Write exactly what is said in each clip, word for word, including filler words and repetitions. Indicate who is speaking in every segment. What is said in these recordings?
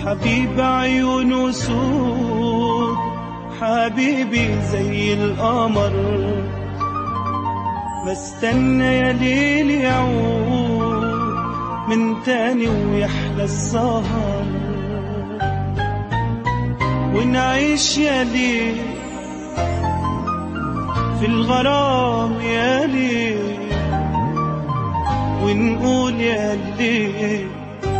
Speaker 1: حبيب عيونه سود، حبيبي زي القمر، بستنى يا ليل يعود من تاني ويحلى السهر، ونعيش يا ليل في الغرام يا ليل، ونقول يا ليل،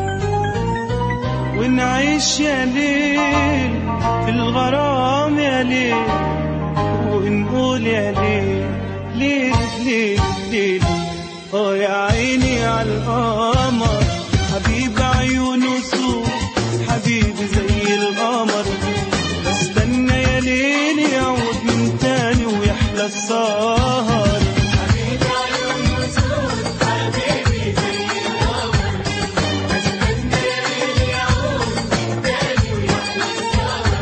Speaker 1: ونعيش يا ليل في الغرام يا ليل، ونقول يا ليل ليل ليل ليل. اه يا عيني عالقمر، حبيب عيونه سود، حبيبي زي القمر، بستنى يا ليل يعود من تاني ويحلى السهر.
Speaker 2: حبيب عيونه سود، حبيبي زي القمر، بستنى يا ليل يعود من تاني ويحلى السهر،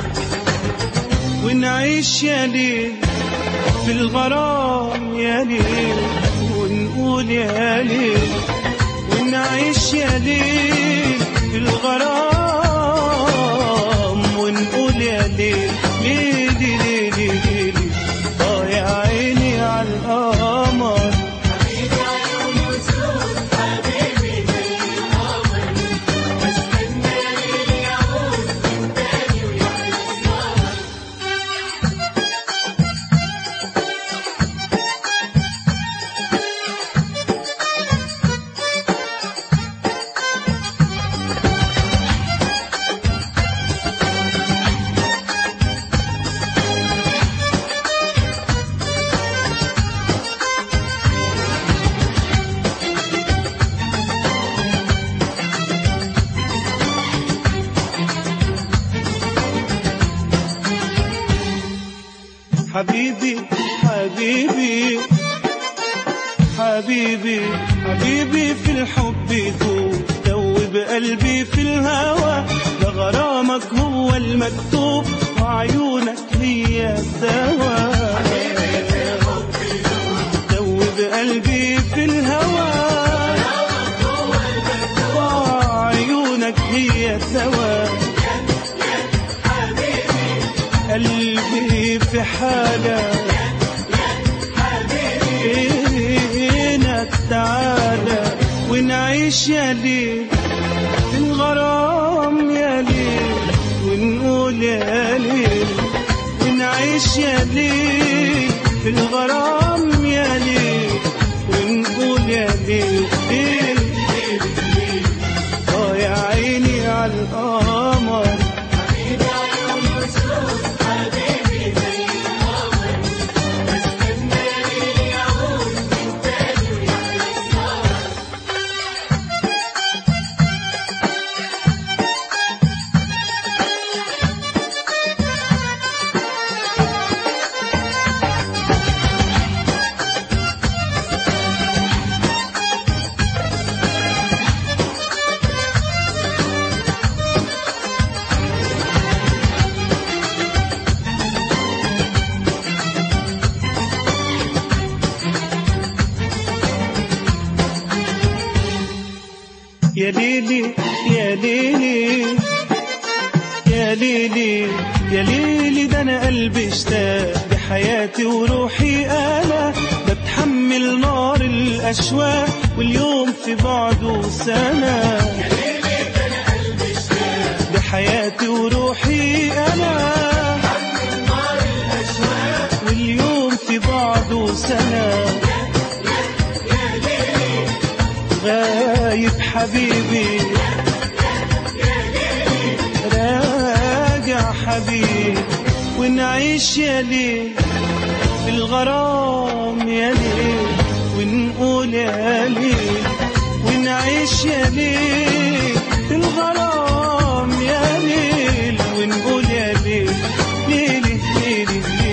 Speaker 1: ونعيش يا ليل في الغرام يا ليل، ونقول يا ليل، ونعيش يا ليل في الغرام، ونقول يا ليل ليل ليل ليل. اه يا عيني عالقمر،
Speaker 2: حبيب عيونه سود، حبيبي زي القمر، بستنى يا ليل يعود من تاني ويحلى السهر.
Speaker 1: حبيبي حبيبي حبيبي حبيبي في الحب دوب، دوب قلبي في الهوى، ده غرامك هو المكتوب وعيونك هي الدواء. دوب قلبي في الهوى وعيونك هي الدواء. قلبي في حالة فينك تعالى، ونعيش يا ليل في الغرام يا ليل، ونقول يا ليل، ونعيش يا ليل في الغرام يا ليل، ونقول يا ليل ليل ليل. اه يا عيني عالقمر،
Speaker 2: حبيب عيونه سود، حبيبي زي القمر، بستنى يا ليل يعود من تاني ويحلى السهر.
Speaker 1: يا ليلي يا ليلي يا ليلي يا ليلي، ده انا قلبي اشتاق بحياتي وروحي انا، بتحمل نار الاشواق واليوم في بعده سنة.
Speaker 2: يا ليلي ده انا قلبي اشتاق
Speaker 1: بحياتي وروحي انا،
Speaker 2: بتحمل نار الاشواق
Speaker 1: واليوم في بعده سنة. غايب حبيبي راجع حبيبي، ونعيش يا ليل في الغرام يا ليل، ونقول يا ليل، ونعيش يا ليل في الغرام يا ليل، ونقول يا ليل ليل ليل ليل.